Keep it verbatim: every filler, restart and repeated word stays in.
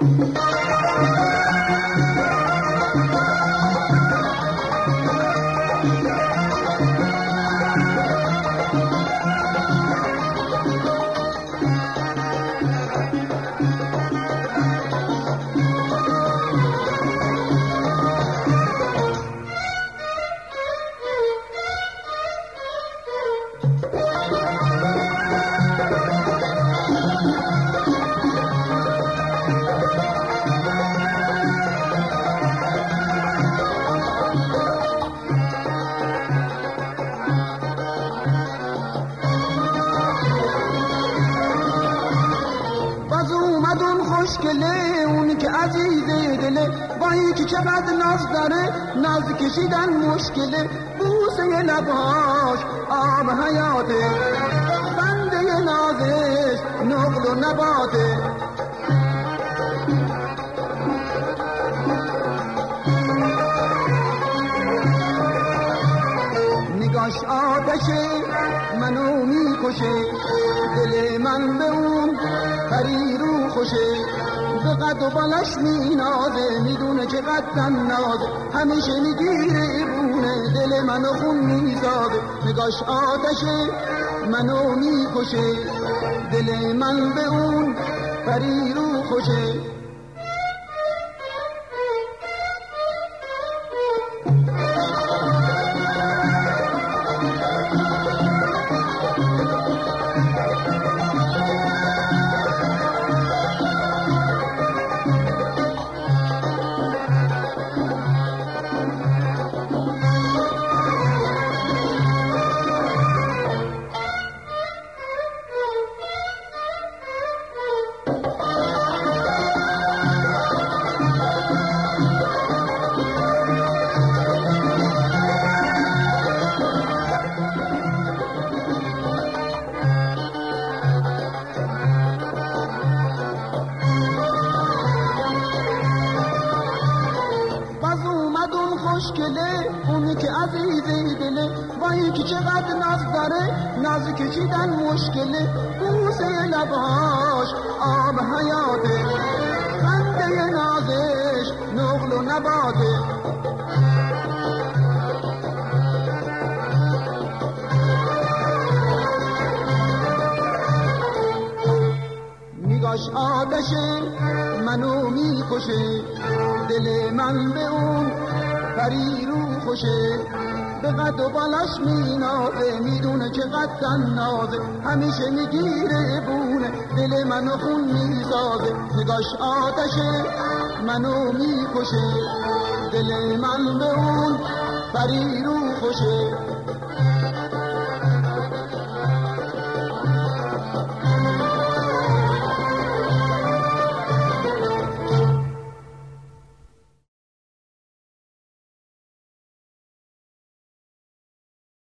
خوشگله اونی که عزیز دله، وای که چقدر ناز داره، ناز کشیدن مشکله. بوسه لباش آب حیاته، خنده نازش نقل و نباته. نگاش آتشه منو میکشه، دل من به اون پری رو خوشه. به قد و بالش مینازه، میدونه که قدم نازه، همیشه میگیره بونه، دل منو خون میزاده. نگاش آتشه منو میکشه، دل من به اون پری رو خوشه. خوشگله اونی که عزیز دله، وای که چقدر ناز داره، ناز کشیدن مشکله. بوسه لباش آب حیاته، خنده نازش نقل و نباته. نگاش آتشه منو میکشه، دل من به اون پری رو خوشه. به قد و بالاش مینازه، میدونه که قدم نازه، همیشه میگیره بونه، دل منو خون میسازه. نگاش آتشه منو میکشه، دل من به اون پری رو خوشه.